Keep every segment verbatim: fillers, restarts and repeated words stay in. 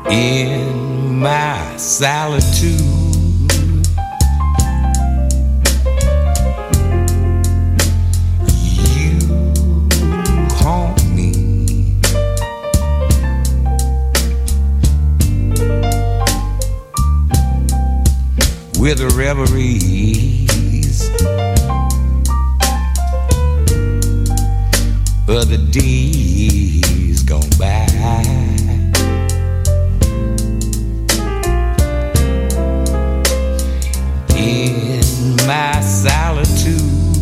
In my solitude, you haunt me. With the reveries of the days gone by. In my solitude,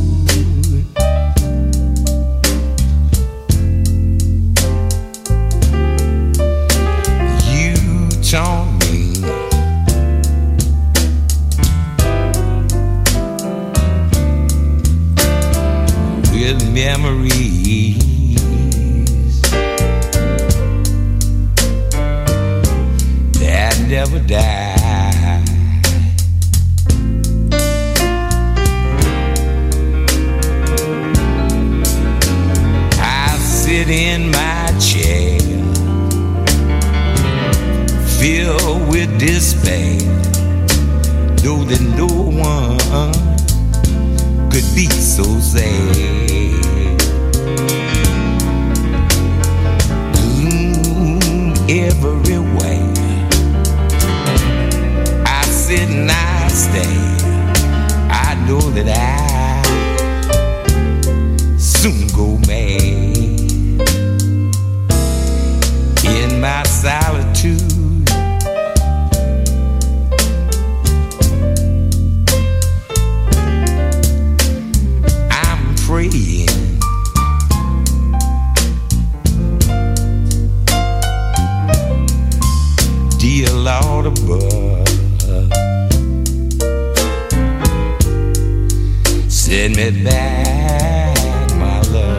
you charm me. With memories that never die. Sit in my chair, filled with despair, though that no one could be so sad. Gloom everywhere, I sit and I stare. I know that I soon go mad. In my solitude, I'm praying. Dear Lord above, send me back my love.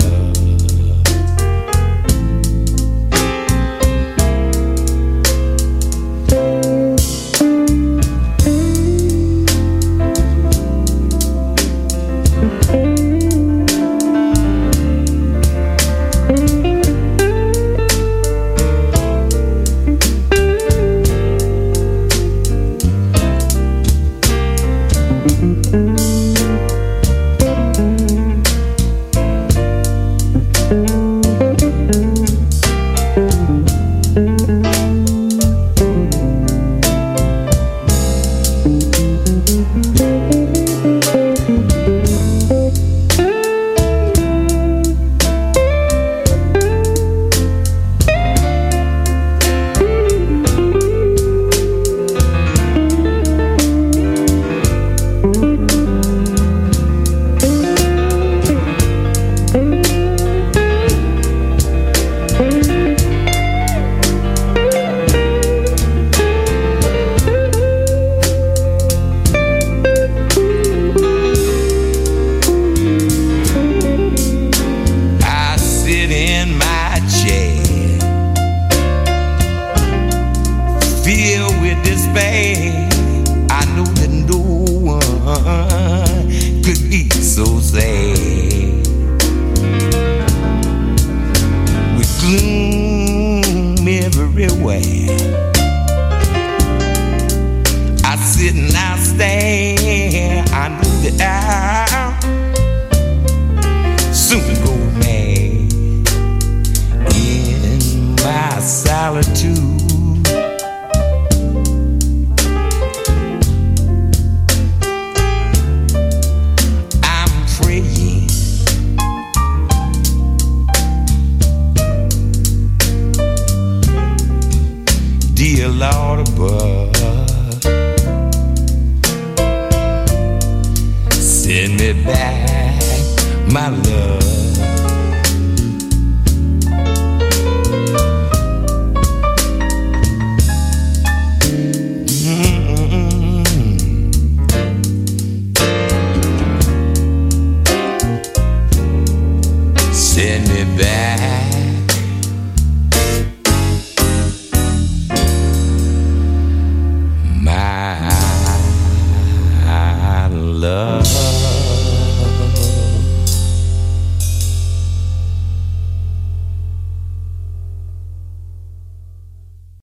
Filled with despair, I know that no one could be so sad. With gloom everywhere, I sit and I stare. I know that I'll soon go mad. In my solitude, dear Lord above, send me back my love.